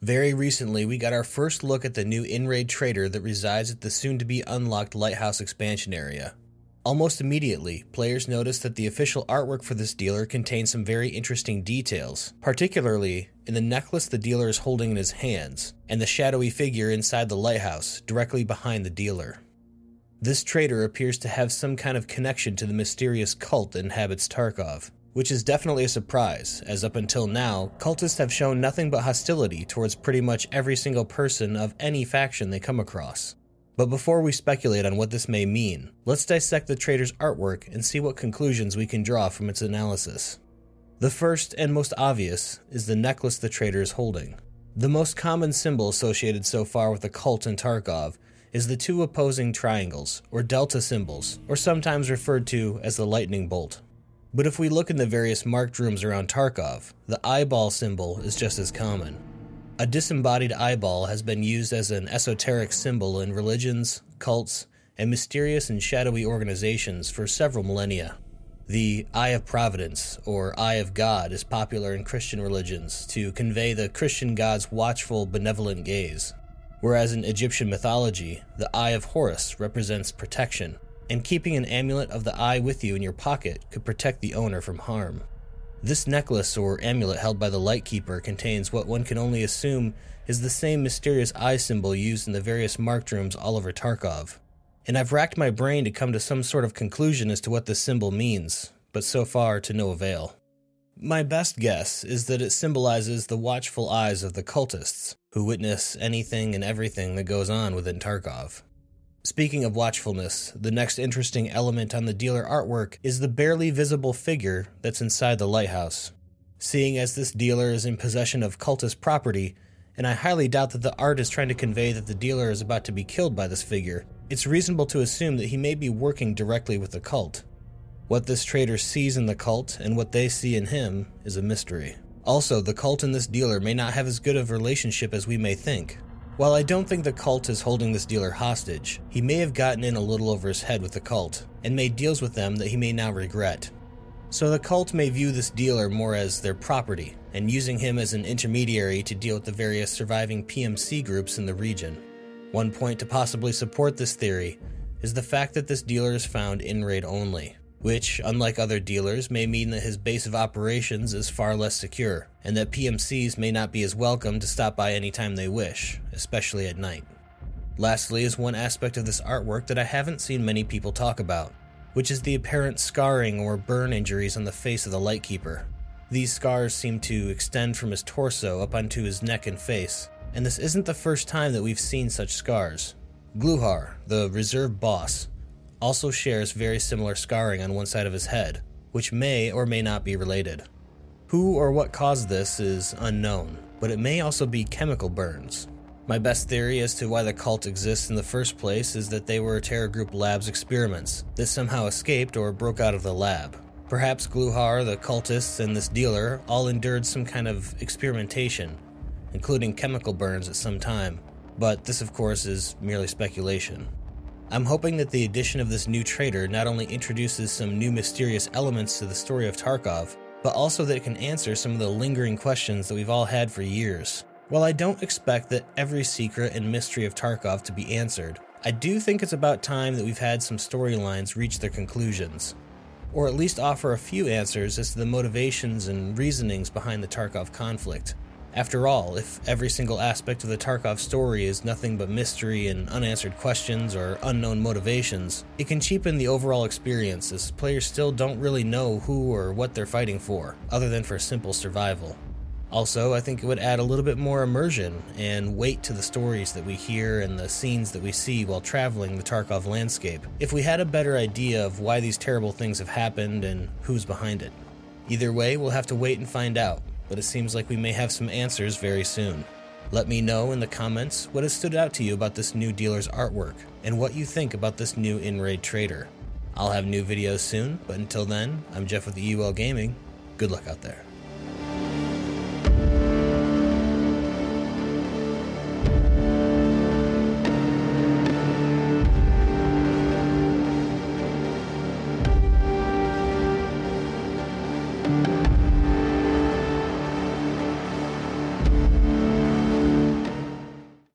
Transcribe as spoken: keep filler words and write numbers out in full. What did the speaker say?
Very recently, we got our first look at the new in-raid trader that resides at the soon-to-be unlocked Lighthouse expansion area. Almost immediately, players noticed that the official artwork for this dealer contains some very interesting details, particularly in the necklace the dealer is holding in his hands, and the shadowy figure inside the lighthouse, directly behind the dealer. This trader appears to have some kind of connection to the mysterious cult that inhabits Tarkov, which is definitely a surprise, as up until now, cultists have shown nothing but hostility towards pretty much every single person of any faction they come across. But before we speculate on what this may mean, let's dissect the trader's artwork and see what conclusions we can draw from its analysis. The first and most obvious is the necklace the trader is holding. The most common symbol associated so far with the cult in Tarkov is the two opposing triangles, or delta symbols, or sometimes referred to as the lightning bolt. But if we look in the various marked rooms around Tarkov, the eyeball symbol is just as common. A disembodied eyeball has been used as an esoteric symbol in religions, cults, and mysterious and shadowy organizations for several millennia. The Eye of Providence, or Eye of God, is popular in Christian religions to convey the Christian god's watchful, benevolent gaze. Whereas in Egyptian mythology, the Eye of Horus represents protection, and keeping an amulet of the eye with you in your pocket could protect the owner from harm. This necklace or amulet held by the Lightkeeper contains what one can only assume is the same mysterious eye symbol used in the various marked rooms all over Tarkov. And I've racked my brain to come to some sort of conclusion as to what this symbol means, but so far to no avail. My best guess is that it symbolizes the watchful eyes of the cultists, who witness anything and everything that goes on within Tarkov. Speaking of watchfulness, the next interesting element on the dealer artwork is the barely visible figure that's inside the lighthouse. Seeing as this dealer is in possession of cultist property, and I highly doubt that the art is trying to convey that the dealer is about to be killed by this figure, it's reasonable to assume that he may be working directly with the cult. What this trader sees in the cult and what they see in him is a mystery. Also, the cult and this dealer may not have as good of a relationship as we may think. While I don't think the cult is holding this dealer hostage, he may have gotten in a little over his head with the cult, and made deals with them that he may now regret. So the cult may view this dealer more as their property, and using him as an intermediary to deal with the various surviving P M C groups in the region. One point to possibly support this theory is the fact that this dealer is found in-raid only, which, unlike other dealers, may mean that his base of operations is far less secure, and that P M Cs may not be as welcome to stop by anytime they wish, especially at night. Lastly is one aspect of this artwork that I haven't seen many people talk about, which is the apparent scarring or burn injuries on the face of the Lightkeeper. These scars seem to extend from his torso up onto his neck and face, and this isn't the first time that we've seen such scars. Gluhar, the reserve boss, also shares very similar scarring on one side of his head, which may or may not be related. Who or what caused this is unknown, but it may also be chemical burns. My best theory as to why the cult exists in the first place is that they were Terror Group Labs experiments that somehow escaped or broke out of the lab. Perhaps Gluhar, the cultists, and this dealer all endured some kind of experimentation, including chemical burns at some time, but this of course is merely speculation. I'm hoping that the addition of this new trader not only introduces some new mysterious elements to the story of Tarkov, but also that it can answer some of the lingering questions that we've all had for years. While I don't expect that every secret and mystery of Tarkov to be answered, I do think it's about time that we've had some storylines reach their conclusions, or at least offer a few answers as to the motivations and reasonings behind the Tarkov conflict. After all, if every single aspect of the Tarkov story is nothing but mystery and unanswered questions or unknown motivations, it can cheapen the overall experience as players still don't really know who or what they're fighting for, other than for simple survival. Also, I think it would add a little bit more immersion and weight to the stories that we hear and the scenes that we see while traveling the Tarkov landscape, if we had a better idea of why these terrible things have happened and who's behind it. Either way, we'll have to wait and find out, but it seems like we may have some answers very soon. Let me know in the comments what has stood out to you about this new dealer's artwork, and what you think about this new in-raid trader. I'll have new videos soon, but until then, I'm Jeff with E U L Gaming. Good luck out there.